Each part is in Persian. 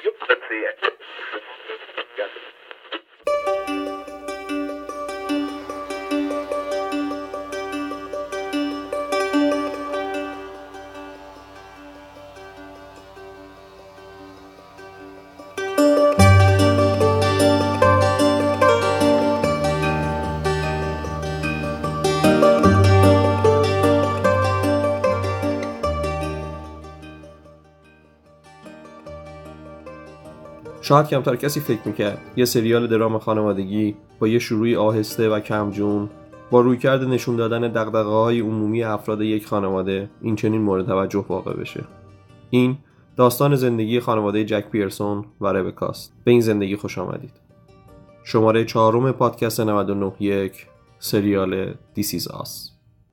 شاید کمتر کسی فکر میکرد یه سریال درام خانوادگی با یه شروعی آهسته و کمجون با رویکرد نشون دادن دغدغه‌های عمومی افراد یک خانواده این چنین مورد توجه واقع بشه. این داستان زندگی خانواده جک پیرسون و ربکاست. به این زندگی خوش آمدید. شماره 4 پادکست 99.1 سریال This Is Us.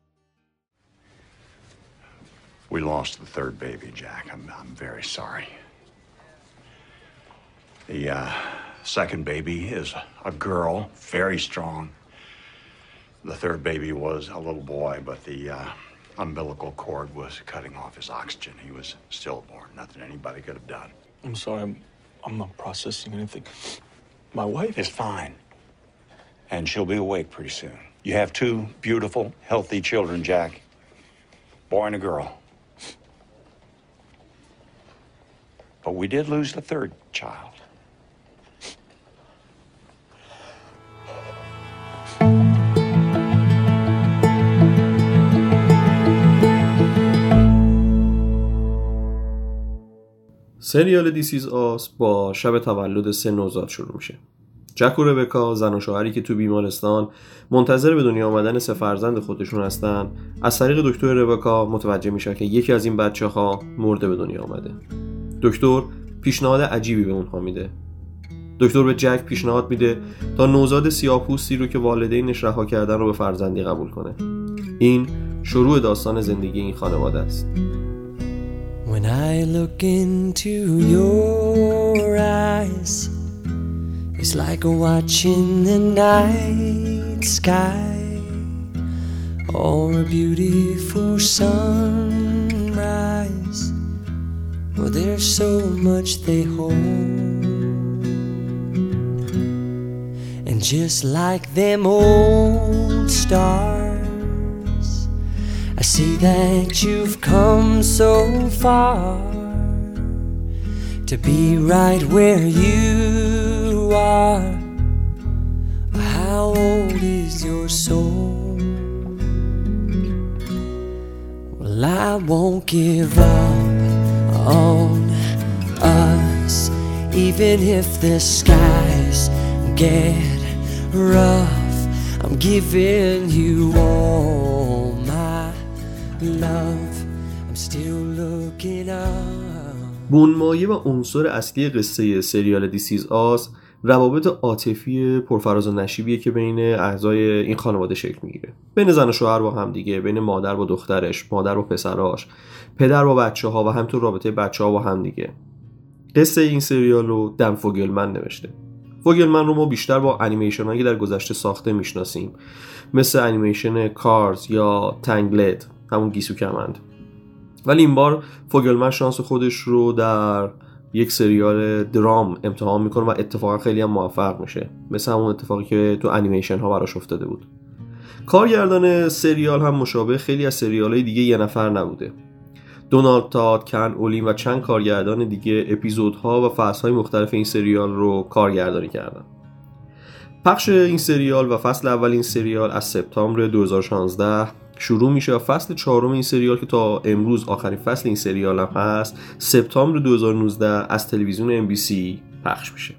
We lost the third baby, Jack. I'm very sorry. The second baby is a girl, very strong. The third baby was a little boy, but the umbilical cord was cutting off his oxygen. He was stillborn. Nothing anybody could have done. I'm sorry, I'm not processing anything. My wife is fine, and she'll be awake pretty soon. You have 2 beautiful, healthy children, Jack. Boy and a girl. But we did lose the third child. سریال This Is Us با شب تولد 3 نوزاد شروع میشه. جک و ربکا، زن و شوهری که تو بیمارستان منتظر به دنیا آمدن 3 فرزند خودشون هستن، از طریق دکتر ربکا متوجه میشن که یکی از این بچه‌ها مرده به دنیا آمده. دکتر پیشنهاد عجیبی به اونها میده. دکتر به جک پیشنهاد میده تا نوزاد سیاه‌پوستی رو که والدینش رها کردن رو به فرزندی قبول کنه. این شروع داستان زندگی این خانواده است. When I look into your eyes, it's like watching the night sky or a beautiful sunrise. Well, there's so much they hold, and just like them old stars, I see that you've come so far to be right where you are. How old is your soul? Well, I won't give up on us, even if the skies get rough. I'm giving you all my love. I'm still looking up. بنمایه و عنصر اصلی قصه سریال This Is Us روابط عاطفی پرفراز و نشیبیه که بین اعضای این خانواده شکل میگیره. بین زن و شوهر با هم دیگه، بین مادر با دخترش، مادر با پسراش، پدر با بچه‌ها و همینطور رابطه بچه‌ها با هم دیگه. قصه این سریال رو دن فوگلمن نوشته. فوگلمن رو ما بیشتر با انیمیشن‌هایی که در گذشته ساخته میشناسیم، مثل انیمیشن کارز یا تنگلد، همون گیسو کمند. ولی این بار فوگلمن شانس خودش رو در یک سریال درام امتحان میکنه و اتفاقا خیلی هم موفق میشه، مثل همون اتفاقی که تو انیمیشن ها براش افتاده بود. کارگردان سریال هم مشابه خیلی از سریال‌های دیگه یه نفر نبوده. دونالد تاد، کن اولین و چند کارگردان دیگه اپیزودها و فصل‌های مختلف این سریال رو کارگردانی کردن. پخش این سریال و فصل اول این سریال از سپتامبر 2016 شروع میشه و فصل 4 این سریال که تا امروز آخرین فصل این سریال هم هست، سپتامبر 2019 از تلویزیون MBC پخش میشه.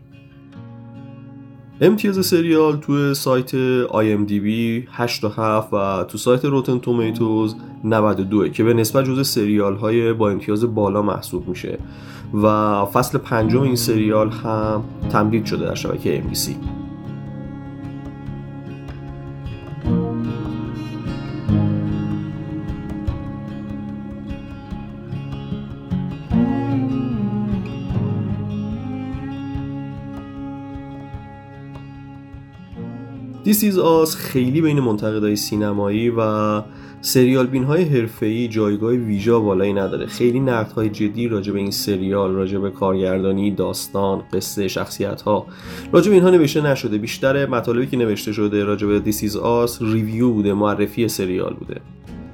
امتیاز سریال توی سایت IMDb 8.7 و تو سایت روتن تومیتوز 92 که به نسبت جزو سریال های با امتیاز بالا محسوب میشه و فصل 5 این سریال هم تمدید شده در شبکه MBC. This is Us خیلی بین منتقدای سینمایی و سریال بین‌های حرفه‌ای جایگاه ویژه بالایی نداره. خیلی نقدهای جدی راجع به این سریال، راجع به کارگردانی، داستان، قصه، شخصیت‌ها راجع به اینها نوشته نشده. بیشتر مطالبی که نوشته شده راجع به This is Us ریویو بوده، معرفی سریال بوده.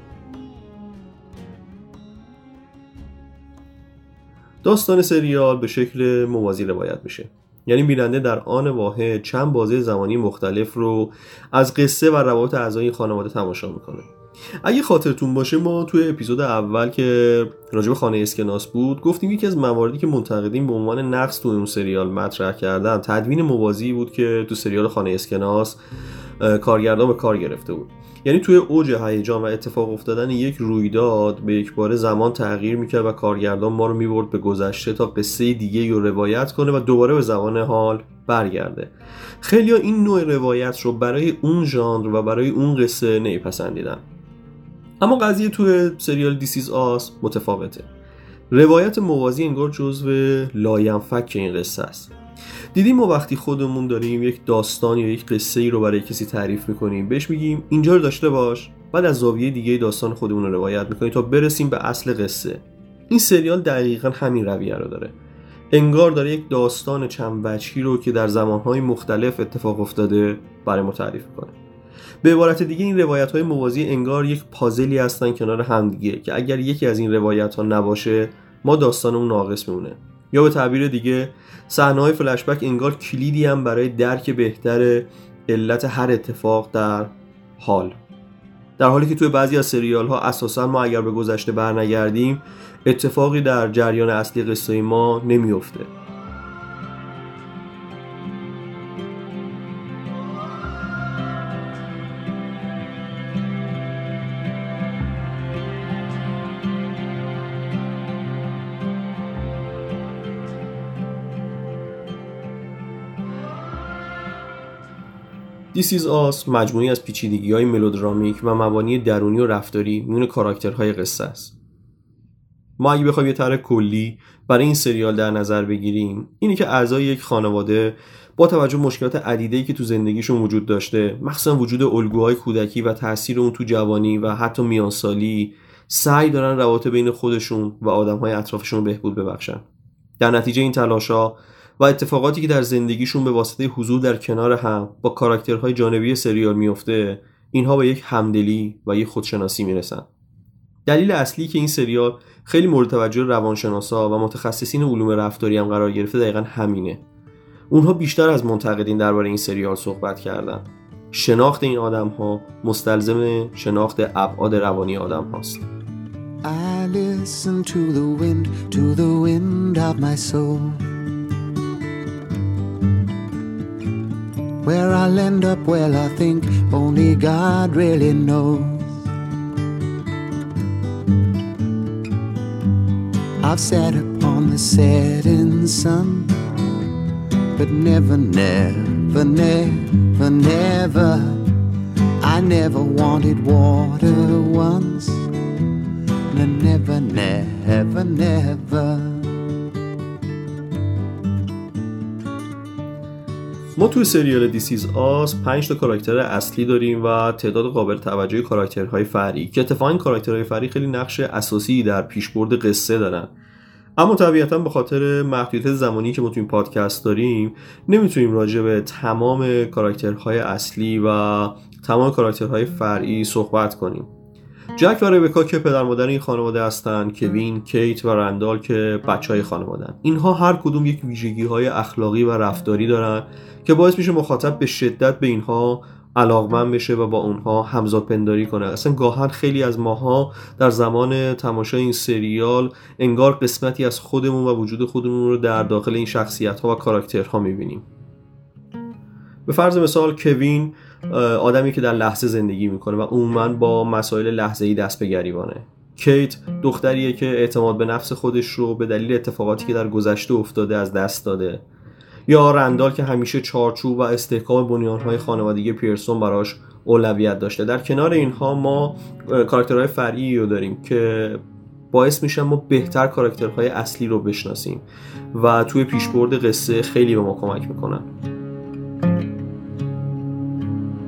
داستان سریال به شکل موازی روایت میشه. یعنی بیننده در آن واحد چند بازه زمانی مختلف رو از قصه و روابط اعضای خانواده تماشا میکنه. اگه خاطرتون باشه ما توی اپیزود اول که راجع به خانه اسکناس بود گفتیم یکی از مواردی که منتقدین به عنوان نقص تو اون سریال مطرح کردن تدوین موازی بود که تو سریال خانه اسکناس کارگردان به کار گرفته بود. یعنی توی اوج هیجان و اتفاق افتادن یک رویداد به یک بار زمان تغییر میکرد و کارگردان ما رو میبرد به گذشته تا قصه دیگه رو روایت کنه و دوباره به زمان حال برگرده. خیلی ها این نوع روایت رو برای اون ژانر و برای اون قصه نمیپسندیدن. اما قضیه توی سریال This is Us متفاوته. روایت موازی انگار جزو لاینفک این قصه است. دیدیم ما وقتی خودمون داریم یک داستان یا یک قصه ای رو برای کسی تعریف میکنیم بهش میگیم اینجا رو داشته باش، بعد از زاویه دیگه داستان خودمون رو روایت میکنیم تا برسیم به اصل قصه. این سریال دقیقاً همین رویه رو داره. انگار داره یک داستان چند وجهی رو که در زمانهای مختلف اتفاق افتاده برای ما تعریف میکنه. به عبارت دیگه این روایت‌های موازی انگار یک پازلی هستن کنار هم دیگه که اگر یکی از این روایت‌ها نباشه ما داستانمون ناقص میمونه. یا به تعبیر دیگه صحنه‌های فلش بک انگار کلیدی هم برای درک بهتر علت هر اتفاق در حال. در حالی که توی بعضی از سریال‌ها اساساً ما اگر به گذشته برنگردیم اتفاقی در جریان اصلی قصه ما نمیفته. This is Us مجموعی از پیچیدگی‌های ملودرامیک و مبانی درونی و رفتاری میون کاراکترهای قصه است. ما اگه بخوایم یه طرح کلی برای این سریال در نظر بگیریم اینه که اعضای یک خانواده با توجه به مشکلات عدیده‌ای که تو زندگیشون وجود داشته، مخصوصا وجود الگوهای کودکی و تاثیر اون تو جوانی و حتی میانسالی، سعی دارن روابط بین خودشون و آدم‌های اطرافشون رو بهبود ببخشن. در نتیجه این تلاش‌ها و اتفاقاتی که در زندگیشون به واسطه حضور در کنار هم با کاراکترهای جانبی سریال میفته، اینها به یک همدلی و یک خودشناسی میرسن. دلیل اصلی که این سریال خیلی مورد توجه روانشناسا و متخصصین علوم رفتاری هم قرار گرفته دقیقاً همینه. اونها بیشتر از منتقدین درباره این سریال صحبت کردن. شناخت این آدم‌ها مستلزم شناخت ابعاد روانی آدم‌هاست. I listen to the wind of my soul. Where I'll end up, well, I think only God really knows. I've sat upon the setting sun, but never, I never wanted water once, and never. ما توی سریال This is Us 5 تا کاراکتر اصلی داریم و تعداد قابل توجهی کاراکترهای فرعی که اتفاقاً این کاراکترهای فرعی خیلی نقش اساسی در پیشبرد قصه دارن. اما طبیعتاً به خاطر محدودیت زمانی که ما توی این پادکست داریم نمیتونیم راجع به تمام کاراکترهای اصلی و تمام کاراکترهای فرعی صحبت کنیم. جک و ربکا که پدر مادر این خانواده هستن، کوین، کیت و رندال که بچهای خانواده‌ان. اینها هر کدوم یک ویژگی‌های اخلاقی و رفتاری دارن که باعث میشه مخاطب به شدت به اینها علاقمند بشه و با اونها همزادپنداری کنه. اصلا گاهن خیلی از ماها در زمان تماشای این سریال انگار قسمتی از خودمون و وجود خودمون رو در داخل این شخصیت‌ها و کاراکترها می‌بینیم. به فرض مثال کوین آدمی که در لحظه زندگی میکنه و عموماً با مسائل لحظه‌ای دست به گریبانه. کیت دختریه که اعتماد به نفس خودش رو به دلیل اتفاقاتی که در گذشته افتاده از دست داده. یا رندال که همیشه چارچوب و استحکام بنیان‌های خانوادگی پیرسون براش اولویت داشته. در کنار اینها ما کاراکترهای فرعی رو داریم که باعث میشن ما بهتر کاراکترهای اصلی رو بشناسیم و توی پیشبرد قصه خیلی به ما کمک میکنن.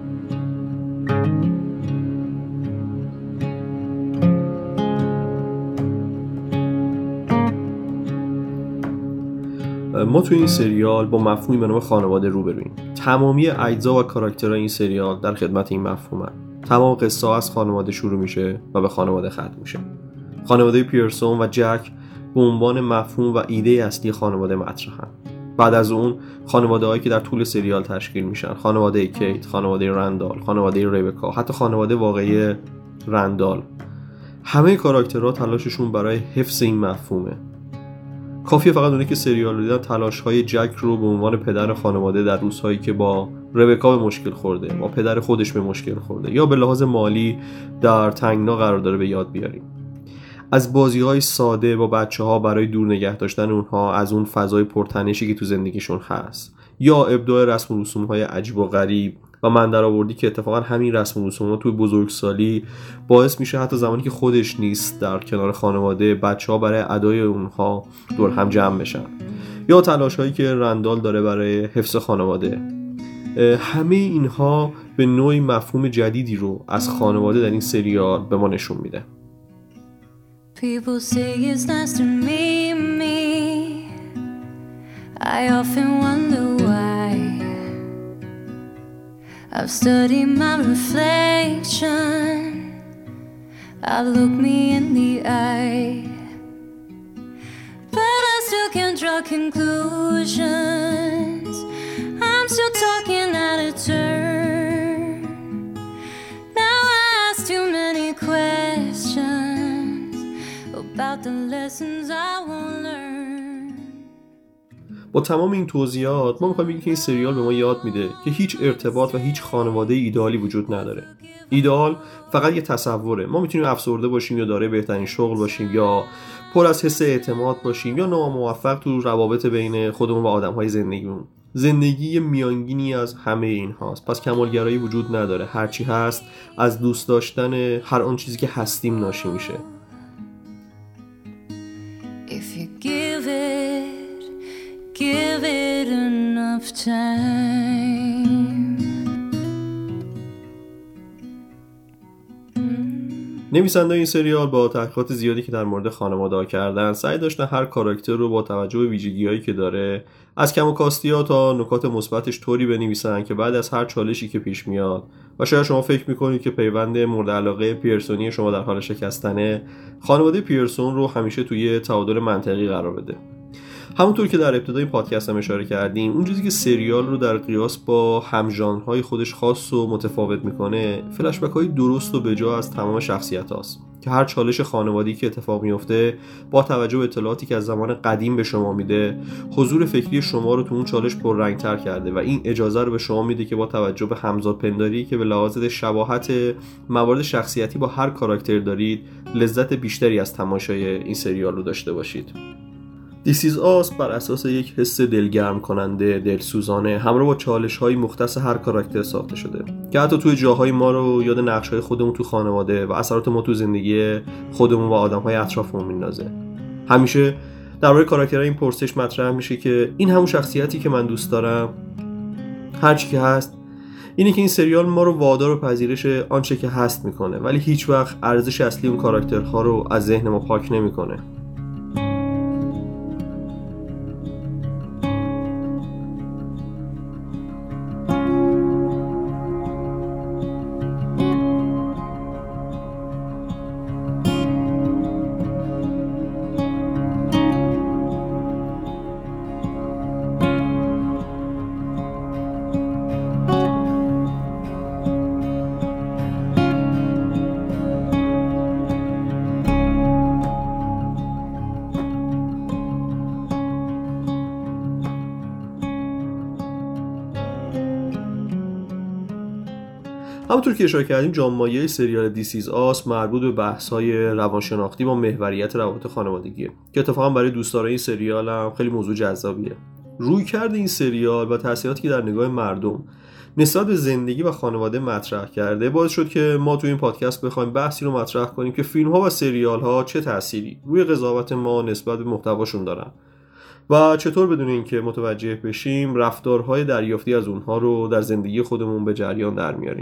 ما توی این سریال با مفهومی به نام خانواده روبرویم. تمامی اجزا و کاراکترهای این سریال در خدمت این مفهومن. تمام قصه از خانواده شروع میشه و به خانواده ختم میشه. خانواده پیرسون و جک به عنوان مفهوم و ایده اصلی خانواده مطرحن. بعد از اون خانواده‌هایی که در طول سریال تشکیل میشن، خانواده کیت، خانواده رندال، خانواده ریبکا، حتی خانواده واقعی رندال، همه کاراکترها تلاششون برای حفظ این مفهومه. کافیه فقط اونه که سریال رو دیدن تلاش‌های جک رو به عنوان پدر خانواده در روزهایی که با ربکا به مشکل خورده، با پدر خودش به مشکل خورده یا به لحاظ مالی در تنگنا قرار داره به یاد بیاریم. از بازی‌های ساده با بچه‌ها برای دور نگه داشتن اونها از اون فضای پرتنشی که تو زندگیشون هست، یا ابداع رسم و رسوم‌های عجیب و غریب و من درآوردی که اتفاقا همین رسم و رسوم‌ها توی بزرگسالی باعث میشه حتی زمانی که خودش نیست در کنار خانواده، بچه‌ها برای ادای اونها دور هم جمع بشن، یا تلاش‌هایی که رندال داره برای حفظ خانواده. همه اینها به نوعی مفهوم جدیدی رو از خانواده در این سریال به ما نشون میده. People say it's nice to meet me. I often wonder why. I've studied my reflection. I've looked me in the eye. But I still can't draw conclusions. I'm still talking out of turn. Now I ask too many questions about the lessons I won't learn. با تمام این توضیحات ما می‌خوایم بگیم که این سریال به ما یاد میده که هیچ ارتباط و هیچ خانواده ایدئالی وجود نداره. ایدئال فقط یه تصوره. ما میتونیم افسرده باشیم یا دارای بهترین شغل باشیم یا پر از حس اعتماد باشیم یا ناموفق تو روابط بین خودمون و آدم‌های زندگیمون. زندگی میانگینی از همه این هاست. پس کمالگرایی وجود نداره. هرچی هست از دوست داشتن هر آن چیزی که هستیم ناشی میشه. If you give it enough time. نویسنده این سریال با تحقیقات زیادی که در مورد خانواده‌ها کردن سعی داشتن هر کاراکتر رو با توجه به ویژگی‌هایی که داره از کم و کاستی‌ها تا نکات مثبتش طوری بنویسن که بعد از هر چالشی که پیش میاد و شاید شما فکر می‌کنید که پیوند مورد علاقه پیرسونی شما در حال شکستنه، خانواده پیرسون رو همیشه توی تعادل منطقی قرار بده. همونطور که در ابتدای پادکست هم اشاره کردیم، اون چیزی که سریال رو در قیاس با همژانرهای خودش خاص و متفاوت میکنه فلشبک‌های درست و بجا از تمام شخصیت‌هاست که هر چالش خانوادگی که اتفاق میفته با توجه به اطلاعاتی که از زمان قدیم به شما میده، حضور فکری شما رو تو اون چالش پررنگ‌تر کرده و این اجازه رو به شما میده که با توجه به همزادپنداری که به لحاظ شباهت موارد شخصیتی با هر کاراکتر دارید، لذت بیشتری از تماشای این سریال رو داشته باشید. This is Us بر اساس یک حس دلگرم کننده، دلسوزانه، همراه با چالش‌های مختص هر کاراکتر ساخته شده که حتی توی جاهای ما رو یاد نقش‌های خودمون تو خانواده و اثرات ما تو زندگی خودمون و آدم‌های اطرافمون میندازه. همیشه درباره کاراکترها این پرسش مطرح میشه که این همون شخصیتی که من دوست دارم؟ هر چی که هست اینه که این سریال ما رو وادار و پذیرش آنچه که هست میکنه، ولی هیچ وقت ارزش اصلی اون کاراکترها رو از ذهن ما پاک نمیکنه. همونطور که اشاره کردیم جامعه سریال This is Us مربوط به بحث‌های روانشناختی با محوریت روابط خانوادگیه که اتفاقا برای دوستدارای این سریال هم خیلی موضوع جذابیه. رویکرد این سریال و تأثیراتی که در نگاه مردم نسبت به زندگی و خانواده مطرح کرده باعث شد که ما تو این پادکست بخوایم بحثی رو مطرح کنیم که فیلم‌ها و سریال‌ها چه تأثیری روی قضاوت ما نسبت به محتواشون دارن و چطور بدون اینکه متوجه بشیم رفتارهای دریافتی از اونها رو در زندگی خودمون به جریان در میاریم.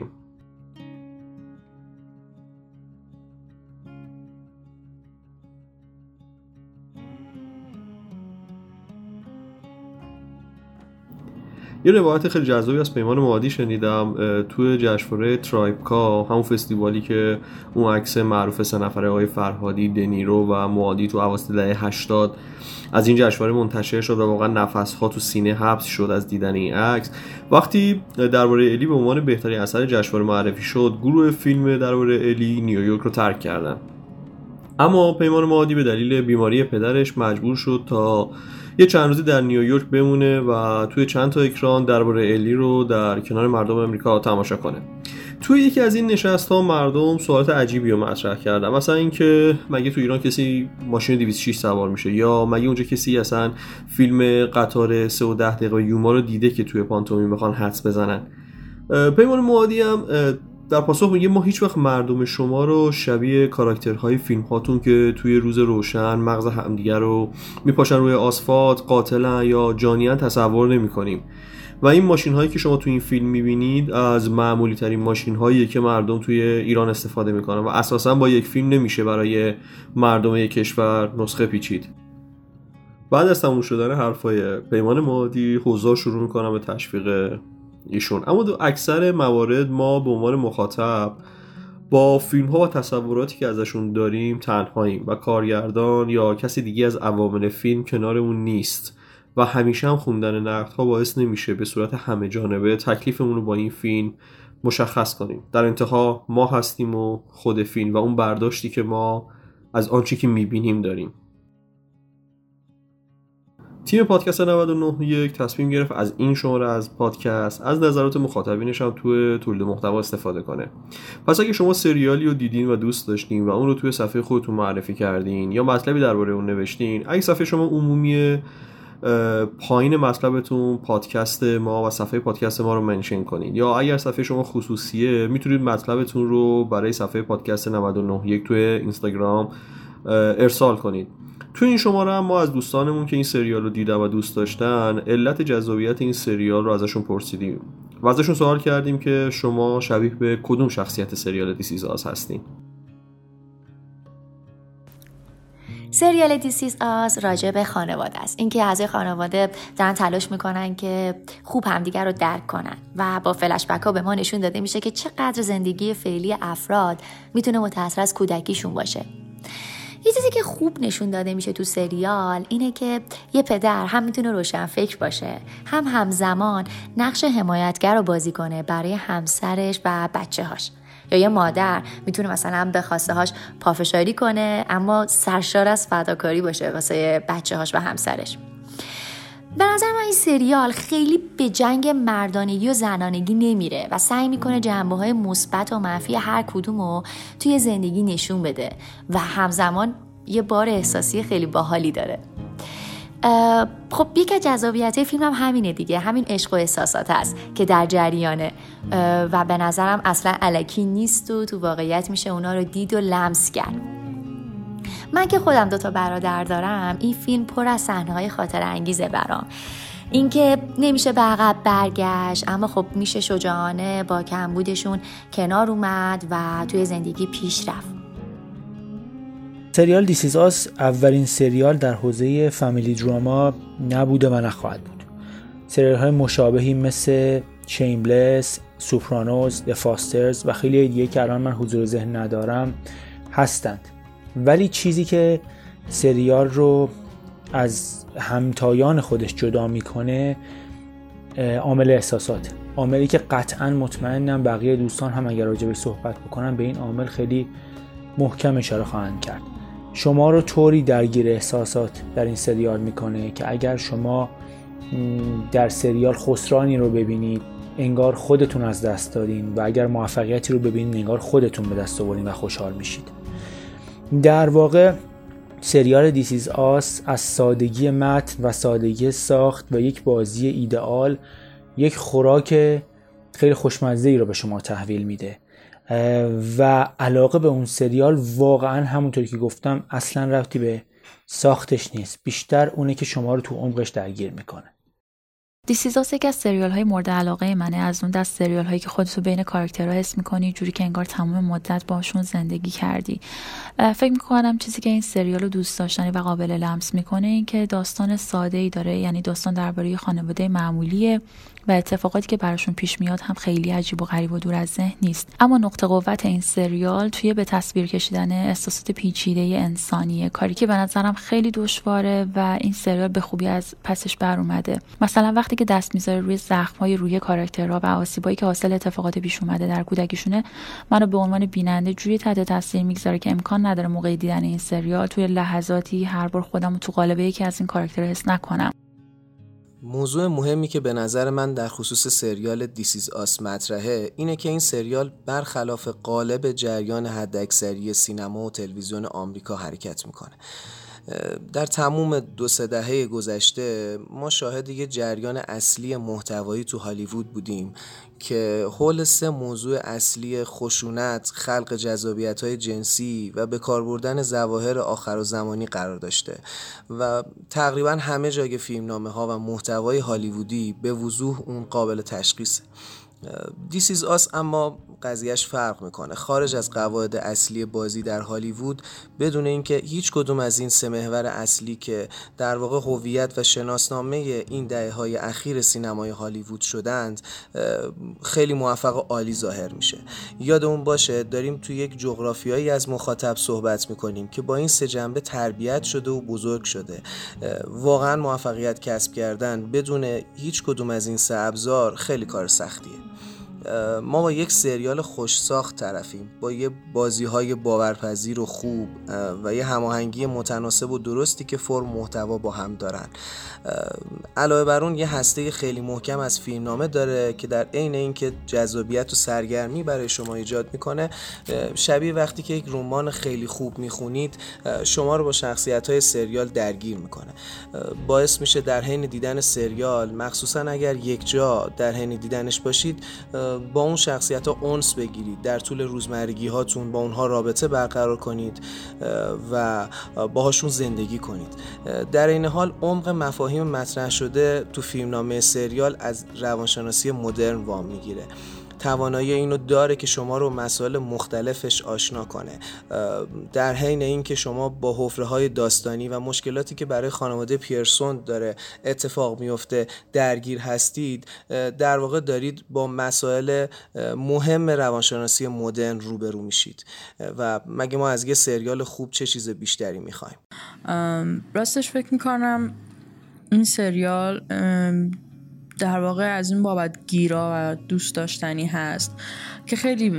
یه روایت خیلی جذابی از پیمان معادی شنیدم توی جشنواره ترایبکا، همون فستیوالی که اون عکس معروف 3 نفره آقای فرهادی، دنیرو و معادی تو اواسط دهه 80 از این جشنواره منتشر شد و واقعا نفس‌ها تو سینه حبس شد از دیدن این عکس. وقتی درباره الی به عنوان بهترین اثر جشنواره معرفی شد، گروه فیلم درباره الی نیویورک رو ترک کردن. اما پیمان معادی به دلیل بیماری پدرش مجبور شد تا یه چند روزی در نیویورک بمونه و توی چند تا اکران درباره الی رو در کنار مردم آمریکا تماشا کنه. توی یکی از این نشست‌ها مردم سوالات عجیبی رو مطرح کردن، مثلا اینکه مگه تو ایران کسی ماشین 206 سوار میشه، یا مگه اونجا کسی اصلا فیلم قطار 3 و 10 دقیقه یوما رو دیده که توی پانتومیم بخوان حدس بزنن. پیمان معادی هم در پاسخ میگه ما هیچ وقت مردم شما رو شبیه کاراکترهای فیلم هاتون که توی روز روشن مغز همدیگر رو میپاشن روی آسفالت، قاتلن یا جانیان تصور نمی کنیم. و این ماشین هایی که شما توی این فیلم میبینید از معمولی ترین ماشین هایی که مردم توی ایران استفاده میکنن و اساسا با یک فیلم نمیشه برای مردم یک کشور نسخه پیچید. بعد از تموم شدن حرفای پیمان معادی حوزه شروع میکنم به تشویق ایشون. اما در اکثر موارد ما به عنوان مخاطب با فیلم ها و تصوراتی که ازشون داریم تنهاییم و کارگردان یا کسی دیگه از عوامل فیلم کنارمون نیست و همیشه هم خوندن نقدها باعث نمیشه به صورت همه جانبه تکلیفمون رو با این فیلم مشخص کنیم. در انتها ما هستیم و خود فیلم و اون برداشتی که ما از آنچه که میبینیم داریم. تیم پادکست 99.1 تصمیم گرفت از این شماره از پادکست از نظرات مخاطبینش هم توی تولید محتوا استفاده کنه. پس اگه شما سریالی رو دیدین و دوست داشتین و اون رو توی صفحه خودتون معرفی کردین یا مطلبی درباره اون نوشتین، اگه صفحه شما عمومیه پایین مطلبتون پادکست ما و صفحه پادکست ما رو منشن کنید، یا اگر صفحه شما خصوصیه میتونید مطلبتون رو برای صفحه پادکست 99.1 توی اینستاگرام ارسال کنید. تو این شماره هم ما از دوستانمون که این سریال رو دیدن و دوست داشتن علت جذابیت این سریال رو ازشون پرسیدیم و ازشون سوال کردیم که شما شبیه به کدوم شخصیت سریال دیس آز هستین؟ سریال دیس آز راجع به خانواده است. اینکه اعضای خانواده دارن تلاش میکنن که خوب همدیگر رو درک کنن و با فلشبک ها به ما نشون داده میشه که چقدر زندگی فعلی افراد میتونه متأثر از کودکیشون باشه. یه چیزی که خوب نشون داده میشه تو سریال اینه که یه پدر هم میتونه روشنفکر باشه، هم همزمان نقش حمایتگر رو بازی کنه برای همسرش و بچه‌هاش، یا یه مادر میتونه مثلا به خواسته هاش پافشاری کنه اما سرشار از فداکاری باشه واسه بچه‌هاش و همسرش. به نظر من این سریال خیلی به جنگ مردانگی و زنانگی نمیره و سعی میکنه جنبه‌های مثبت و منفی هر کدومو توی زندگی نشون بده و همزمان یه بار احساسی خیلی باحالی داره. خب یک از جذابیت فیلم هم همینه دیگه، همین عشق و احساسات هست که در جریانه و به نظرم اصلا الکی نیست و تو واقعیت میشه اونا رو دید و لمس کرد. من که خودم 2 برادر دارم، این فیلم پر از صحنه‌های خاطره انگیزه برام. اینکه نمیشه به عقب برگشت اما خب میشه شجاعانه با کمبودشون کنار اومد و توی زندگی پیش رفت. سریال دیس آز اولین سریال در حوزه فامیلی دراما نبوده و نخواهد بود. سریال‌های مشابهی مثل شیملس، سوپرانوس، د فاسترز و خیلی دیگه که الان من حضور ذهن ندارم هستند. ولی چیزی که سریال رو از همتایان خودش جدا میکنه عامل احساسات، عاملی که قطعاً مطمئنم بقیه دوستان هم اگر راجع بهش صحبت بکنن به این عامل خیلی محکم اشاره خواهند کرد. شما رو طوری درگیر احساسات در این سریال میکنه که اگر شما در سریال خسرانی رو ببینید انگار خودتون از دست دادین و اگر موفقیتی رو ببینید انگار خودتون به دست آوردین و خوشحال میشید. در واقع سریال دیس آز از سادگی متن و سادگی ساخت و یک بازی ایدئال یک خوراک خیلی خوشمزه‌ای رو به شما تحویل میده و علاقه به اون سریال واقعا همونطوری که گفتم اصلا ربطی به ساختش نیست، بیشتر اونه که شما رو تو عمقش درگیر میکنه. دیسیزاس یکی از سریال های مورد علاقه منه، از اون دست سریال هایی که خودتو بین کاراکترها حس می‌کنی جوری که انگار تمام مدت باشون زندگی کردی. فکر می‌کنم چیزی که این سریال رو دوست داشتنی و قابل لمس می‌کنه این که داستان ساده‌ای داره، یعنی داستان درباره خانواده معمولیه و اتفاقاتی که براشون پیش میاد هم خیلی عجیب و غریب و دور از ذهن نیست. اما نقطه قوت این سریال توی به تصویر کشیدن احساسات پیچیده انسانیه، کاری که به نظرم خیلی دشواره و این سریال به خوبی از پسش بر اومده. مثلا وقتی که دست میذاره روی زخم‌های روی کاراکترها و آسیبایی که حاصل اتفاقات پیش اومده در کودکیشونه، منو به عنوان بیننده جوری تحت تاثیر میگذاره که امکان نداره موقع دیدن این سریال توی لحظاتی هر بار خودمو تو قالب یکی از این کاراکترها حس نکنم. موضوع مهمی که به نظر من در خصوص سریال This Is Us مطرحه اینه که این سریال برخلاف قالب جریان حداکثری سینما و تلویزیون آمریکا حرکت میکنه. در تموم 2-3 دهه گذشته ما شاهد یه جریان اصلی محتوایی تو هالیوود بودیم که حول 3 موضوع اصلی خشونت، خلق جذابیت‌های جنسی و به کار بردن ظواهر آخرالزمانی قرار داشته و تقریبا همه جای فیلمنامه‌ها و محتوای هالیوودی به وضوح اون قابل تشخیصه. This Is Us اما قضیهش فرق میکنه. خارج از قواعد اصلی بازی در هالیوود، بدون اینکه هیچ کدوم از این 3 محور اصلی که در واقع هویت و شناسنامه این دهه‌های اخیر سینمای هالیوود شدند خیلی موفق و عالی ظاهر میشه. یادمون باشه داریم توی یک جغرافیایی از مخاطب صحبت میکنیم که با این 3 جنبه تربیت شده و بزرگ شده. واقعا موفقیت کسب کردن بدون هیچ کدوم از این 3 ابزار خیلی کار سختیه. ما با یک سریال خوش ساخت طرفیم، با یه بازی‌های باورپذیر و خوب و یه هماهنگی متناسب و درستی که فرم محتوا با هم دارن. علاوه بر اون یه هسته خیلی محکم از فیلمنامه داره که در عین اینکه جذابیت و سرگرمی برای شما ایجاد میکنه، شبیه وقتی که یک رمان خیلی خوب میخونید شما رو با شخصیت‌های سریال درگیر میکنه. باعث میشه در حین دیدن سریال، مخصوصا اگر یک جا در حین دیدنش باشید، با اون شخصیت‌ها انس بگیرید، در طول روزمرگی هاتون با اونها رابطه برقرار کنید و باهاشون زندگی کنید. در این حال عمق مفاهیم مطرح شده تو فیلمنامه سریال از روانشناسی مدرن وام میگیره. توانایی اینو داره که شما رو مسائل مختلفش آشنا کنه، در حین این که شما با حفره‌های داستانی و مشکلاتی که برای خانواده پیرسون داره اتفاق میفته درگیر هستید، در واقع دارید با مسائل مهم روانشناسی مدرن روبرو میشید و مگه ما از یه سریال خوب چه چیز بیشتری میخوایم؟ راستش فکر میکنم این سریال در واقع از این بابت گیرا و دوست داشتنی هست که خیلی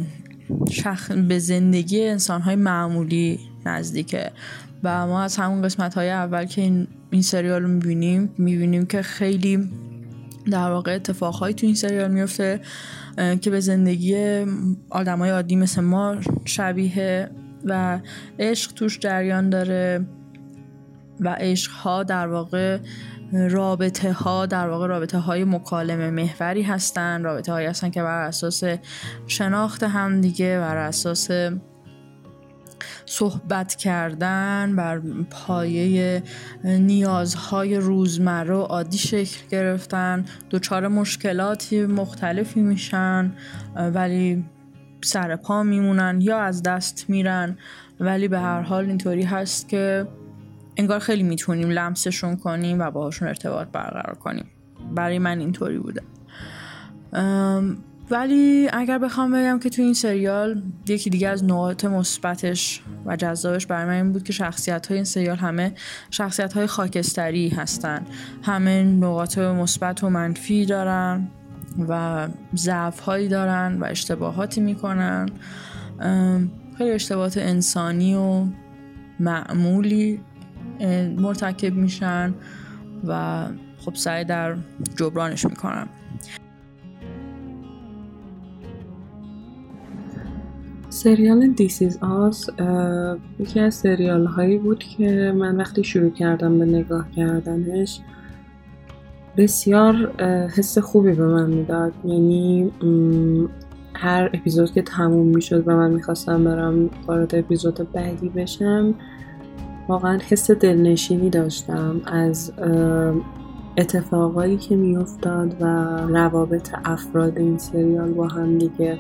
به زندگی انسان‌های معمولی نزدیکه و ما از همون قسمت‌های اول که این سریال رو می‌بینیم که خیلی در واقع اتفاقهایی تو این سریال میفته که به زندگی آدمای عادی مثل ما شبیه و عشق توش جریان داره و عشق‌ها در واقع رابطه های مکالمه محوری هستن، رابطه هایی هستن که بر اساس شناخت هم دیگه، بر اساس صحبت کردن، بر پایه نیازهای روزمره و عادی شکل گرفتن، دچار مشکلاتی مختلفی میشن ولی سر پا میمونن یا از دست میرن، ولی به هر حال اینطوری هست که انگار خیلی میتونیم لمسشون کنیم و باهاشون ارتباط برقرار کنیم. برای من اینطوری بوده. ولی اگر بخوام بگم که تو این سریال یکی دیگه از نقاط مثبتش و جذابش برای من این بود که شخصیت‌های این سریال همه شخصیت‌های خاکستری هستن، همه نقاط مثبت و منفی دارن و ضعف‌هایی دارن و اشتباهاتی میکنن، خیلی اشتباهات انسانی و معمولی مرتکب میشن و خب سعی در جبرانش میکنن. سریال This Is Us یکی از سریال هایی بود که من وقتی شروع کردم به نگاه کردنش بسیار حس خوبی به من میداد. یعنی هر اپیزود که تموم میشد و من میخواستم برم وارد اپیزود بعدی بشم، واقعا حس دلنشینی داشتم از اتفاقایی که میافتاد و روابط افراد این سریال با هم دیگه.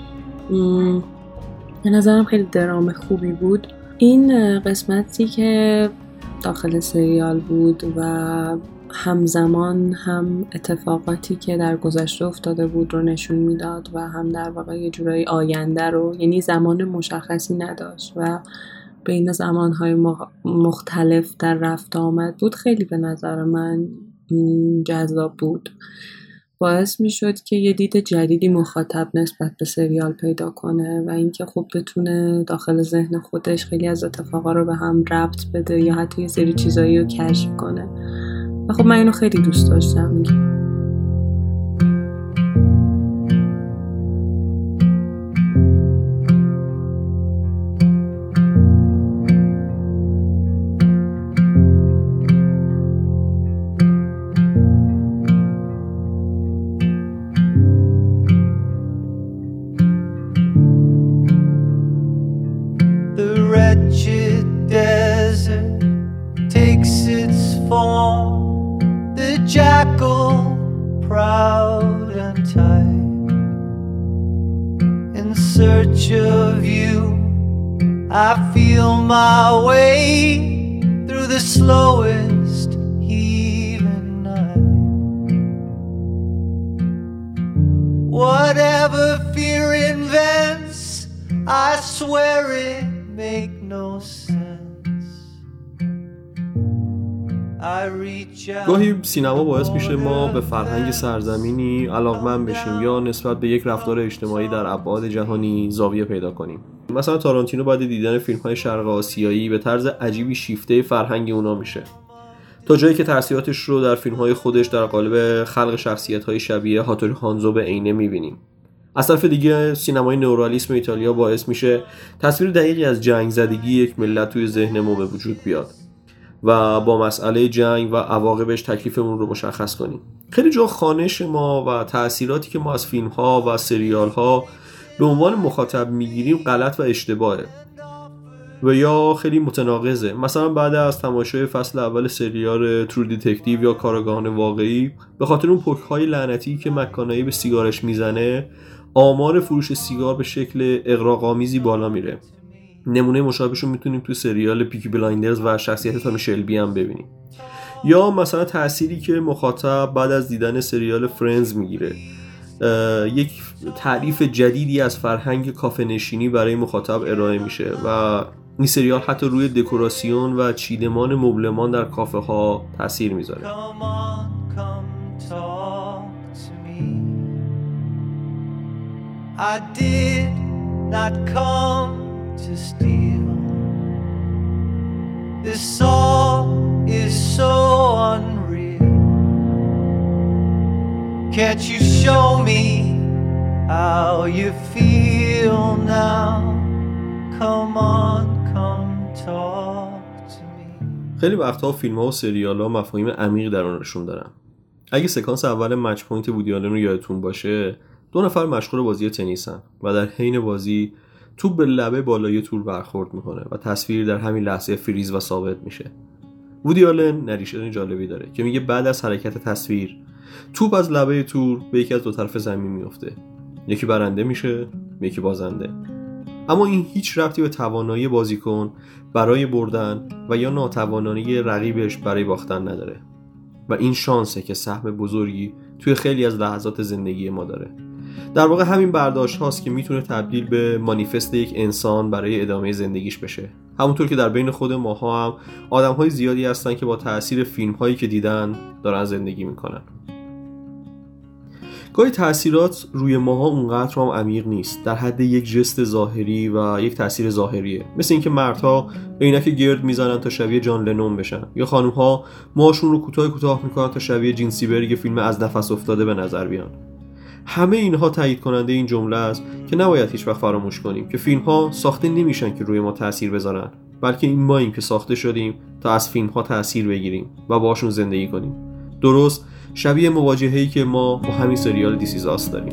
به نظرم خیلی درام خوبی بود. این قسمتی که داخل سریال بود و همزمان هم اتفاقاتی که در گذشته افتاده بود رو نشون میداد و هم در واقع یه جورایی آینده رو، یعنی زمان مشخصی نداشت و بین زمانهای مختلف در رفت آمد بود. خیلی به نظر من جذاب بود. باعث میشد که یه دید جدیدی مخاطب نسبت به سریال پیدا کنه و اینکه خوب بتونه داخل ذهن خودش خیلی از اتفاقا رو به هم ربط بده یا حتی یه سری چیزایی رو کشف کنه. و خب من اینو خیلی دوست داشتم. I feel my way through the slowest heaving night. Whatever fear invents, I swear it make no sense. I reach out. گاهی سینما باعث میشه ما به فرهنگ سرزمینی علاقمند بشیم یا نسبت به یک رفتار اجتماعی در ابعاد جهانی زاویه پیدا کنیم. مثلا تارانتینو بعد دیدن فیلم‌های شرق آسیایی به طرز عجیبی شیفته فرهنگ اونا میشه، تا جایی که تأثیراتش رو در فیلم‌های خودش در قالب خلق شخصیت‌های شبیه هاتوری هانزو به عینه می‌بینیم. از طرف دیگه سینمای نئورالیسم ایتالیا باعث میشه تصویر دقیقی از جنگ زدگی یک ملت توی ذهن ما به وجود بیاد و با مسئله جنگ و عواقبش تکلیفمون رو مشخص کنیم. خیلی جا خوانش ما و تأثیراتی که ما از فیلم‌ها و سریال‌ها به عنوان مخاطب میگیریم غلط و اشتباهه و یا خیلی متناقضه. مثلا بعد از تماشای فصل اول سریال ترو دیتکتیو یا کارآگاهان واقعی، به خاطر اون پک‌های لعنتی که مک‌کانایی به سیگارش میزنه، آمار فروش سیگار به شکل اغراق‌آمیزی بالا میره. نمونه مشابهش رو میتونیم تو سریال پیکی بلایندرز و شخصیت تامی شلبی هم ببینیم. یا مثلا تأثیری که مخاطب بعد از دیدن سریال فرندز میگیره، یک تعریف جدیدی از فرهنگ کافه نشینی برای مخاطب ارائه میشه و این سریال حتی روی دکوراسیون و چیدمان مبلمان در کافه ها تأثیر میذاره. I did not come to steal. This all is so unreal. Can't you show me how you feel now? Come on, come talk to me. خیلی وقتها فیلم‌ها و سریال‌ها مفاهیم عمیق درونشون دارن. اگه سکانس اول مچ پوینت وودی آلن رو یادتون باشه، دو نفر مشغول بازی تنیسن و در حین بازی توپ به لبه بالای تور برخورد میکنه و تصویر در همین لحظه فریز و ثابت میشه. وودی آلن نریشن جالبی داره که میگه بعد از حرکت تصویر توپ از لبه تور به یکی از دو طرف زمین میفته، یکی برنده میشه، یکی بازنده. اما این هیچ ربطی به توانایی بازیکن برای بردن و یا ناتوانانی رقیبش برای باختن نداره و این شانسه که سهم بزرگی توی خیلی از لحظات زندگی ما داره. در واقع همین برداشت هاست که میتونه تبدیل به مانیفست یک انسان برای ادامه زندگیش بشه. همونطور که در بین خود ماها هم آدم‌های زیادی هستن که با تأثیر فیلم‌هایی که دیدن دارن زندگی میکنن. گاهی تأثیرات روی ماها اونقدر هم عمیق نیست، در حد یک جست ظاهری و یک تأثیر ظاهریه، مثل اینکه مردها عینک گرد میزنن تا شبیه جان لنون بشن یا خانم‌ها موهاشون رو کوتاه میکنن تا شبیه جین سیبرگ فیلم از نفس افتاده به نظر بیان. همه اینها تایید کننده این جمله است که نباید هیچ وقت فراموش کنیم که فیلم‌ها ساخته نمیشن که روی ما تأثیر بذارن، بلکه این ماییم که ساخته شدیم تا از فیلم‌ها تأثیر بگیریم و باشون زندگی کنیم. درست شبیه مواجهه‌ای که ما با همین سریال دیسیز آس داریم.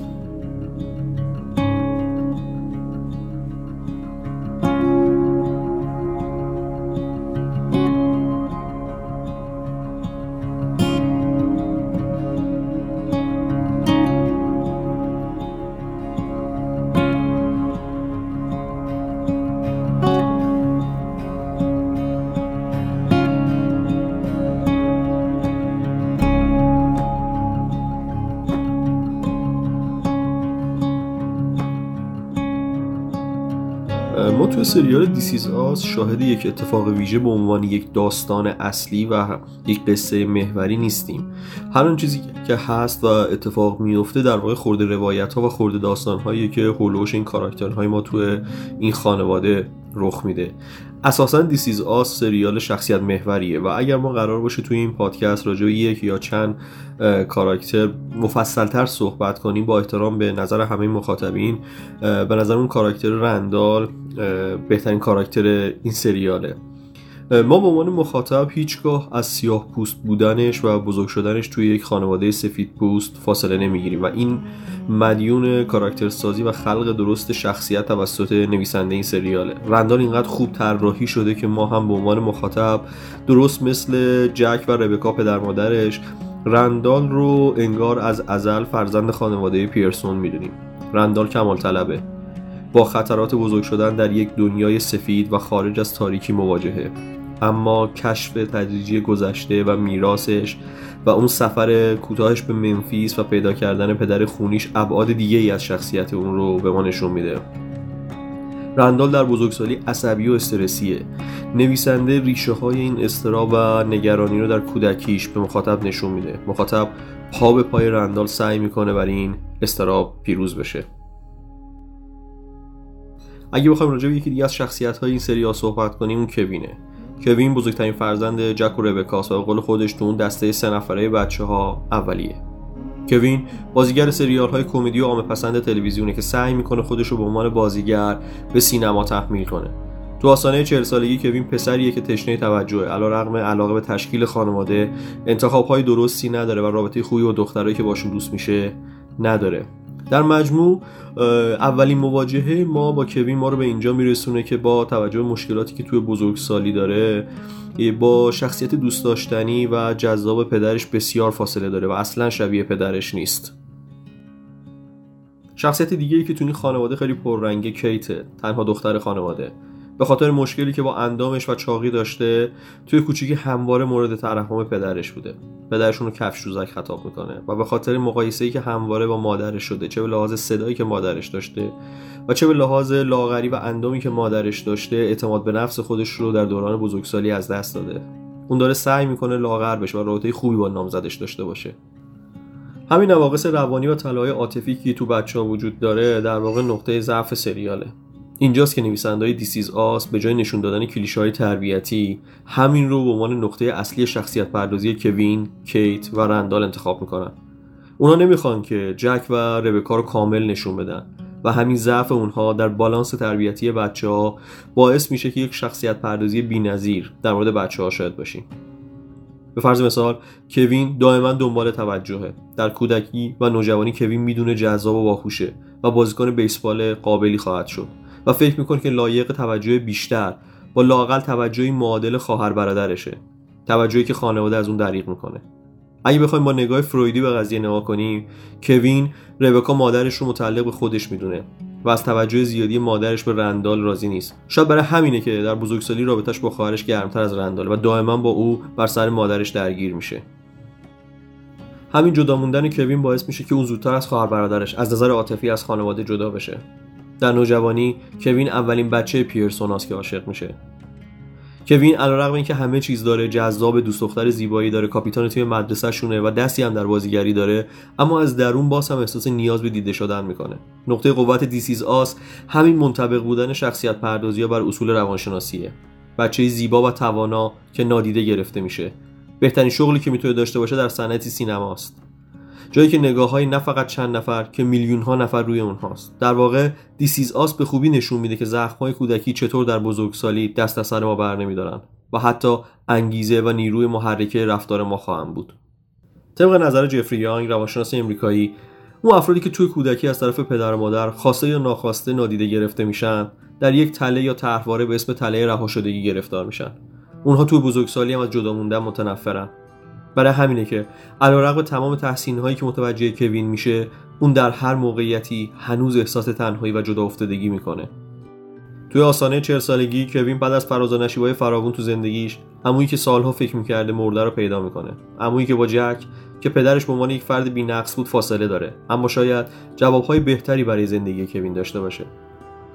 ما توی سریال دیسیز آس شاهد یک اتفاق ویژه به عنوان یک داستان اصلی و یک قصه محوری نیستیم. هر اون چیزی که هست و اتفاق میفته در واقع خورده روایت ها و خورده داستان هایی که هولوش این کاراکترهای ما توی این خانواده رخ میده. اساساً دیسیز آس سریال شخصیت محوریه و اگر ما قرار باشه توی این پادکست راجع به یک یا چند کاراکتر مفصل‌تر صحبت کنیم، با احترام به نظر همه مخاطبین، به نظر اون کاراکتر رندال بهترین کاراکتر این سریاله. ما به عنوان مخاطب هیچگاه از سیاه پوست بودنش و بزرگ شدنش توی یک خانواده سفید پوست فاصله نمیگیریم و این مدیون کاراکترسازی و خلق درست شخصیت توسط نویسنده این سریاله. رندال اینقدر خوب طراحی شده که ما هم به عنوان مخاطب درست مثل جک و ربکا پدر مادرش رندال رو انگار از ازل فرزند خانواده پیرسون میدونیم. رندال کمال طلبه، با خطرات بزرگ شدن در یک دنیای سفید و خارج از تاریکی مواجهه، اما کشف تدریجی گذشته و میراثش و اون سفر کوتاهش به منفیس و پیدا کردن پدر خونیش ابعاد دیگه ای از شخصیت اون رو به ما نشون میده. رندال در بزرگسالی عصبی و استرسیه. نویسنده ریشه های این اضطراب و نگرانی رو در کودکیش به مخاطب نشون میده. مخاطب پا به پای رندال سعی میکنه برای این اضطراب پیروز بشه. اگه بخوایم راجع به یکی دیگه از شخصیت‌های این سریال صحبت کنیم، اون کوینه. کوین بزرگترین فرزند جک و ربکاست و به قول خودش تو اون دسته 3 نفره بچه‌ها اولیه. کوین بازیگر سریال‌های کمدی و عامه‌پسند تلویزیونه که سعی میکنه خودش رو به عنوان بازیگر به سینما تحمیل کنه. تو آستانه 40 سالگی کوین پسریه که تشنه توجهه، علیرغم علاقه به تشکیل خانواده، انتخاب‌های درستی نداره و رابطه خوبی با دخترایی که باشون دوست میشه نداره. در مجموع اولین مواجهه ما با کوین ما رو به اینجا میرسونه که با توجه به مشکلاتی که توی بزرگسالی داره با شخصیت دوست داشتنی و جذاب پدرش بسیار فاصله داره و اصلا شبیه پدرش نیست. شخصیت دیگه‌ای که توی این خانواده خیلی پررنگه کیته، تنها دختر خانواده. به خاطر مشکلی که با اندامش و چاقی داشته توی کوچیکی همواره مورد ترحم پدرش بوده. پدرشون رو کفش‌دوزک خطاب میکنه و به خاطر مقایسه‌ای که همواره با مادرش شده، چه به لحاظ صدایی که مادرش داشته و چه به لحاظ لاغری و اندامی که مادرش داشته، اعتماد به نفس خودش رو در دوران بزرگسالی از دست داده. اون داره سعی میکنه لاغر بشه و رابطه خوبی با نامزدش داشته باشه. همین نواقص روانی و تلاهای عاطفی که تو بچه‌ها وجود داره در واقع نقطه ضعف سریاله. اینجاست که نویسنده‌های دیسیز آس به جای نشون دادن کلیشه‌های تربیتی همین رو به عنوان نقطه اصلی شخصیت پردازی کوین، کیت و رندال انتخاب میکنن. اونا نمیخوان که جک و ربکا رو کامل نشون بدن و همین ضعف اونها در بالانس تربیتی بچه‌ها باعث میشه که یک شخصیت پردازی بی‌نظیر در مورد بچه‌ها شاهد باشیم. به فرض مثال کوین دائما دنبال توجهه. در کودکی و نوجوانی کوین میدونه جذاب و باهوشه و بازیکن بیسبال قابلی خواهد شد و فکر میکنه که لایق توجه بیشتر با لااقل توجهی معادل خواهر برادرشه، توجهی که خانواده از اون دریغ میکنه. اگه بخوایم با نگاه فرویدی به قضیه نگاه کنیم، کوین ربکا مادرش رو متعلق به خودش میدونه و از توجه زیادی مادرش به رندال راضی نیست. شاید برای همینه که در بزرگسالی رابطش با خواهرش گرمتر از رندال و دائما با او بر سر مادرش درگیر میشه. همین جدا موندن کوین باعث میشه که اون زودتر از خواهر برادرش از نظر عاطفی از خانواده جدا بشه. در نوجوانی کوین اولین بچه پیرسوناست که عاشق میشه. کوین علیرغم اینکه همه چیز داره، جذاب، دوست دختر زیبایی داره، کاپیتان تیم مدرسه شونه و دستی هم در بازیگری داره، اما از درون باز هم احساس نیاز به دیده شدن میکنه. نقطه قوت دیسیز آس همین منطبق بودن شخصیت پردازی‌ها بر اصول روانشناسیه. بچه‌ای زیبا و توانا که نادیده گرفته میشه. بهترین شغلی که میتونه داشته باشه در صنعت سینماست. جایی که نگاه‌های نه فقط چند نفر که میلیون‌ها نفر روی اونهاست. در واقع دیسیز آس به خوبی نشون میده که زخم‌های کودکی چطور در بزرگسالی دست از سر ما بر نمی‌دارن و حتی انگیزه و نیروی محرکه رفتار ما خواهند بود. طبق نظر جفری یانگ، روانشناس آمریکایی، اون افرادی که توی کودکی از طرف پدر و مادر خواسته یا ناخواسته نادیده گرفته میشن، در یک تله یا طرحواره به اسم تله رهاشدگی گرفتار میشن. اونها توی بزرگسالی هم از جدا موندن متنفرن. برای همینه که علیرغم تمام تحسین‌هایی که متوجه کوین میشه، اون در هر موقعیتی هنوز احساس تنهایی و جدا افتادگی میکنه. توی آستانه 40 سالگی کوین بعد از فراز و نشیب‌های فراوون تو زندگیش، عمویی که سالها فکر می‌کرده مرده رو پیدا میکنه. عمویی که با جک که پدرش به عنوان یک فرد بی‌نقص بود فاصله داره، اما شاید جواب‌های بهتری برای زندگی کوین داشته باشه.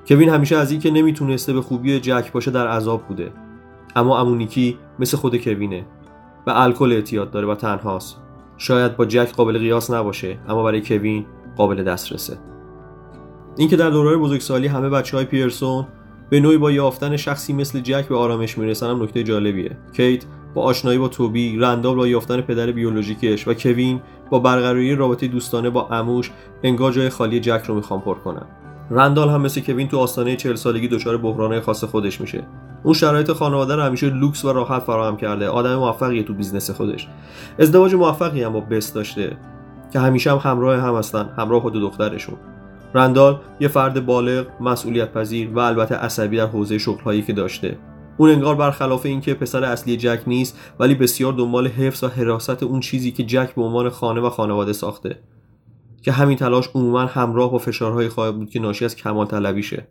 کوین همیشه از این که نمیتونسته به خوبی جک باشه در عذاب بوده، اما عمو نیکی مثل خود کوینه، به الکل اعتیاد داره و تنهاست. شاید با جک قابل قیاس نباشه، اما برای کوین قابل دسترسه. اینکه در دوره بزرگسالی همه بچه‌های پیرسون به نوعی با یافتن شخصی مثل جک به آرامش میرسن هم نکته جالبیه. کیت با آشنایی با توبی، رندال با یافتن پدر بیولوژیکش و کوین با برقراری رابطه دوستانه با عموش انگار جای خالی جک رو میخوان پر کنن. رندال هم مثل کوین تو آستانه 40 سالگی دچار بحران‌های خاص خودش میشه. اون شرایط خانواده رو همیشه لوکس و راحت فراهم کرده، آدم موفقیه تو بیزنس خودش. ازدواج موفقی هم با بس داشته که همیشه هم همراه هم هستن، همراه خود دخترشون. رندال یه فرد بالغ، مسئولیت پذیر و البته عصبی در حوزه شغل‌هایی که داشته. اون انگار برخلاف اینکه پسر اصلی جک نیست، ولی بسیار دنبال حفظ و حراست اون چیزی که جک به عنوان خانه و خانواده ساخته، که همین تلاش عموماً همراه با فشارهای خواهد بود که ناشی از کمال طلبیشه.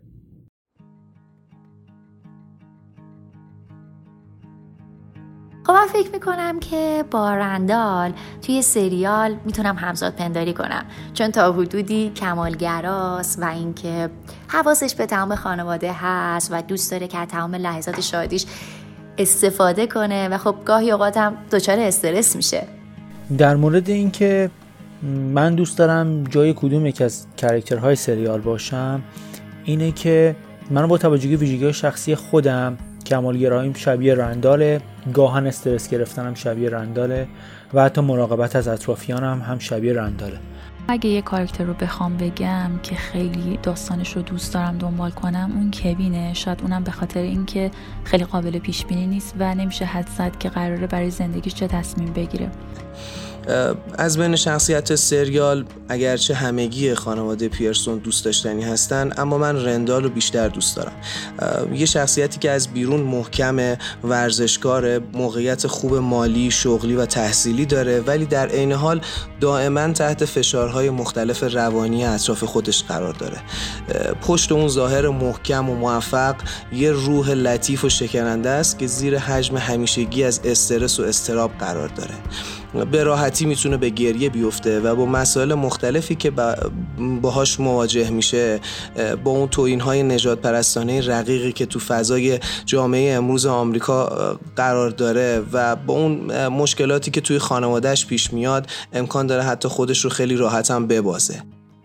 خب من فکر میکنم که با رندال توی سریال میتونم همزاد پنداری کنم، چون تا حدودی کمالگراست و اینکه حواسش به تمام خانواده هست و دوست داره که از تمام لحظات شادیش استفاده کنه و خب گاهی اوقات هم دچار استرس میشه. در مورد اینکه من دوست دارم جای کدوم یک از کاراکترهای سریال باشم، اینه که من با توجه به ویژگی‌های شخصی خودم کمالگراییم شبیه رنداله، گاهن استرس گرفتنم شبیه رنداله و حتی مراقبت از اطرافیانم هم شبیه رنداله. اگه یه کاراکتر رو بخوام بگم که خیلی داستانش رو دوست دارم دنبال کنم، اون کوینه. شاید اونم به خاطر اینکه خیلی قابل پیش بینی نیست و نمیشه حد زد که قراره برای زندگیش چه تصمیم بگیره. از بین شخصیت سریال اگرچه همگی خانواده پیرسون دوست داشتنی هستن، اما من رندال رو بیشتر دوست دارم. یه شخصیتی که از بیرون محکم، ورزشکاره، موقعیت خوب مالی، شغلی و تحصیلی داره، ولی در عین حال دائما تحت فشارهای مختلف روانی اطراف خودش قرار داره. پشت اون ظاهر محکم و موفق یه روح لطیف و شکننده است که زیر حجم همیشگی از استرس و اضطراب قرار داره. به راحتی میتونه به گریه بیفته و با مسائل مختلفی که باهاش مواجه میشه، با اون توهین‌های نژاد پرستانه رقیقی که تو فضای جامعه امروز آمریکا قرار داره و با اون مشکلاتی که توی خانوادهش پیش میاد، امکان داره حتی خودش رو خیلی راحت هم ببازه.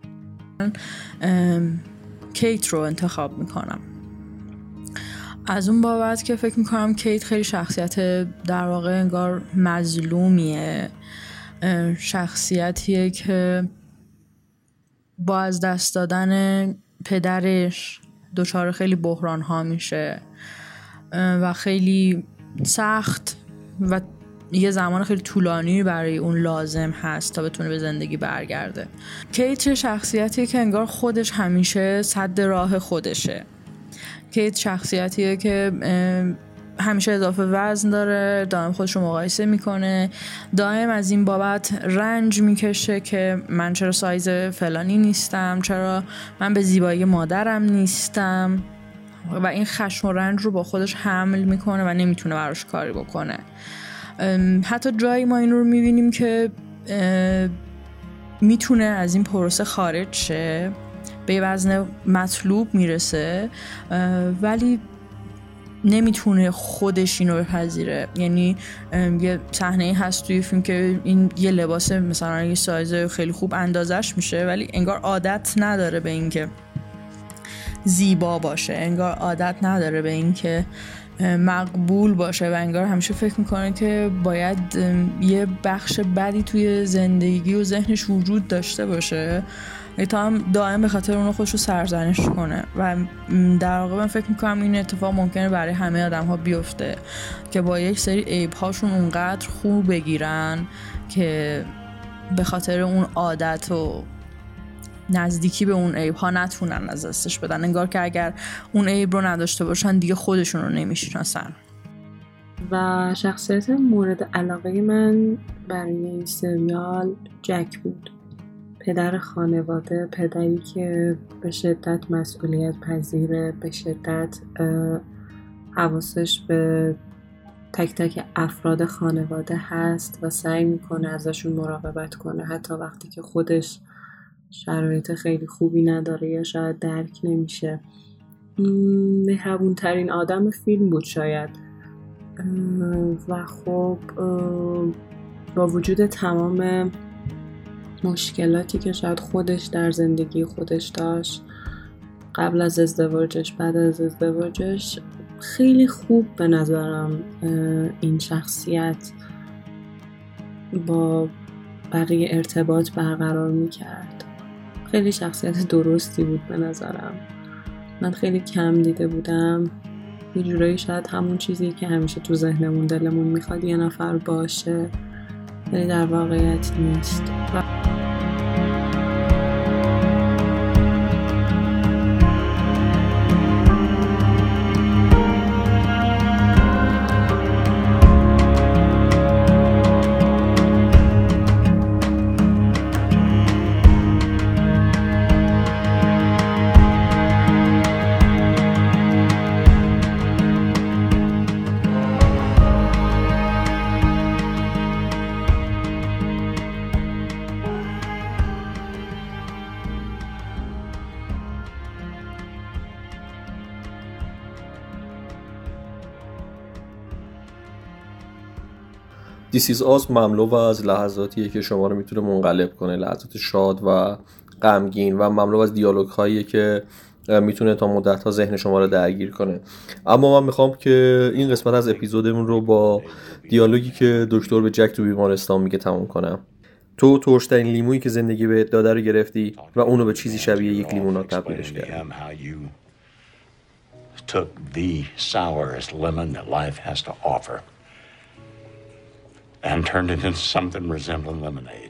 کیت رو انتخاب میکنم از اون بابت که فکر میکنم کیت خیلی شخصیت در واقع انگار مظلومیه، شخصیتیه که با از دست دادن پدرش دچار خیلی بحران ها میشه و خیلی سخت و یه زمان خیلی طولانی برای اون لازم هست تا بتونه به زندگی برگرده. کیت شخصیتیه که انگار خودش همیشه سد راه خودشه. کیت شخصیتیه که همیشه اضافه وزن داره، دائم خودش رو مقایسه میکنه، دائم از این بابت رنج میکشه که من چرا سایز فلانی نیستم، چرا من به زیبایی مادرم نیستم و این خشم و رنج رو با خودش حمل میکنه و نمیتونه براش کاری بکنه. حتی جایی ما این رو میبینیم که میتونه از این پروسه خارج شه، به وزن مطلوب میرسه ولی نمیتونه خودش اینو بپذیره. یعنی یه صحنه هست توی فیلم که این یه لباس مثلا یه سایز خیلی خوب اندازش میشه ولی انگار عادت نداره به این که زیبا باشه، انگار عادت نداره به این که مقبول باشه و انگار همیشه فکر میکنه که باید یه بخش بدی توی زندگی و ذهنش وجود داشته باشه تا هم دائم به خاطر اونو خودش رو سرزنش کنه و در واقع من فکر میکنم این اتفاق ممکنه برای همه آدم ها بیفته که با یک سری عیب هاشون اونقدر خوب بگیرن که به خاطر اون عادت و نزدیکی به اون عیب ها نتونن از دستش بدن، انگار که اگر اون عیب رو نداشته باشن دیگه خودشون رو نمیشناسن. و شخصیت مورد علاقه من برای این سریال جک بود، پدر خانواده، پدری که به شدت مسئولیت پذیره، به شدت حواسش به تک تک افراد خانواده هست و سعی میکنه ازشون مراقبت کنه حتی وقتی که خودش شرایط خیلی خوبی نداره یا شاید درک نمیشه. مهربون ترین آدم فیلم بود شاید. و خب با وجود تمام مشکلاتی که شاید خودش در زندگی خودش داشت، قبل از ازدواجش، بعد از ازدواجش، خیلی خوب به نظرم این شخصیت با بقیه ارتباط برقرار میکرد. خیلی شخصیت درستی بود به نظرم. من خیلی کم دیده بودم. یه جورایی شاید همون چیزی که همیشه تو ذهنمون دلمون میخواد یه نفر باشه، ولی در واقعیت نیست. This is Us مملو از لحظاتیه که شما رو میتونه منقلب کنه، لحظات شاد و غمگین، و مملو از دیالوگ هایی که میتونه تا مدت ها ذهن شما رو درگیر کنه. اما من میخوام که این قسمت از اپیزودمون رو با دیالوگی که دکتر به جک تو بیمارستان میگه تموم کنم. تو ترشترین لیمویی که زندگی بهت داده رو گرفتی و اونو به چیزی شبیه یک لیموناد تبدیلش کردی. Took the sourest lemon that life has to offer and turned it into something resembling lemonade.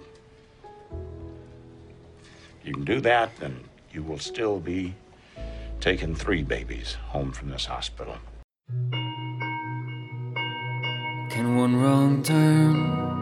You can do that, then you will still be taking 3 babies home from this hospital. Can one wrong turn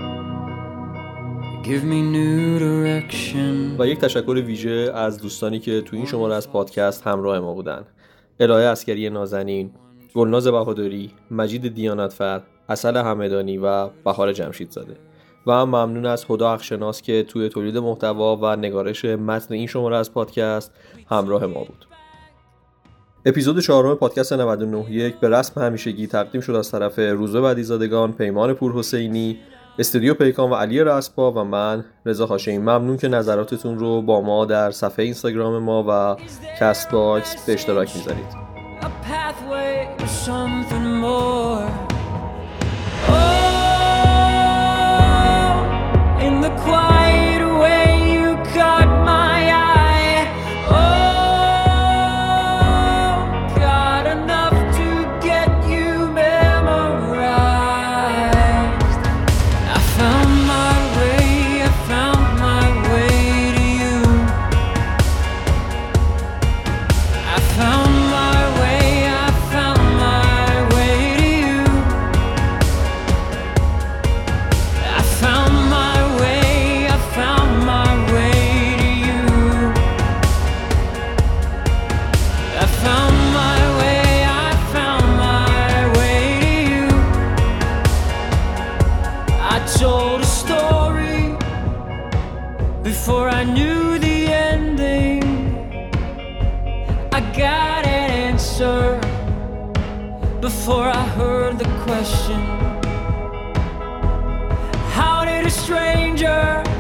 give me new direction? و یک تشکر ویژه از دوستانی که تو این شماره از پادکست همراه ما بودن: الهه عسکری نازنین، گلناز بهادری، مجید دیانتفر، عسل همدانی و بهار جمشیدزاده. و هم ممنون از هدی اخشناس که توی تولید محتوا و نگارش متن این شماره از پادکست همراه ما بود. اپیزود 4 پادکست 99.1 به رسم همیشگی تقدیم شد از طرف روزبه بدیزادگان، پیمان پورحسینی، استودیو پیکان و علی رسپا و من رضا هاشمی. ممنون که نظراتتون رو با ما در صفحه اینستاگرام ما و کست باکس به اشتراک میذارید. Before I knew the ending, I got an answer. Before I heard the question, how did a stranger